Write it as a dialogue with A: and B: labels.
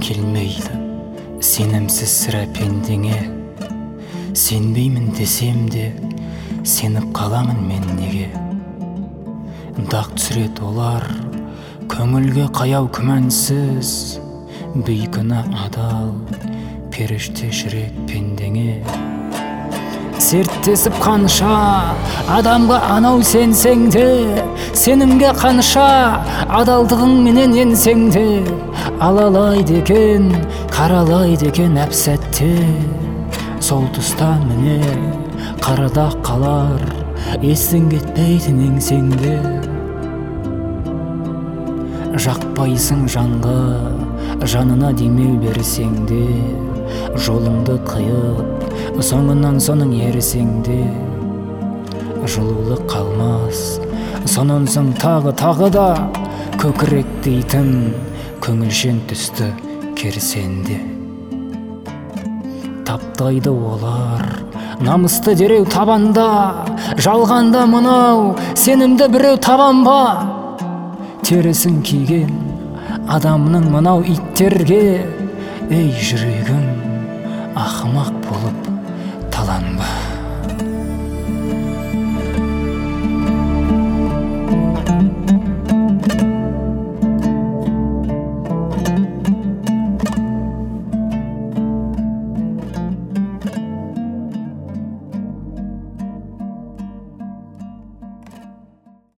A: келмейді сенімсіз сірә пендеңе. Сенбеймін десем де сеніп қаламын мен неге. Дақ түсірет олар көңілге қаяу күмәнсіз, бейкүнә адал періште жүрек пендеңе. Серттесіп қанша адамға анау сенсең де, сенімге қанша адалдығың менен енсең де, алалайды екен, қаралайды екен әп-сәтте. Сол тұста міне қарадақ қалар, естің кетпейтін еңсеңде. Жақпайсың жанға, жанына демеу берсең де, жолыңды қиып, соңынан соның ерсең де, жылулық қалмас, сонан соң тағы да көкірек дейтін көңілшен түсті керсенде. Таптайды олар намысты дереу табанда, жалғанда мынау сенімді біреу табан ба? Терісін киген адамның мынау иттерге, ей жүрегім ақымақ болып таланба.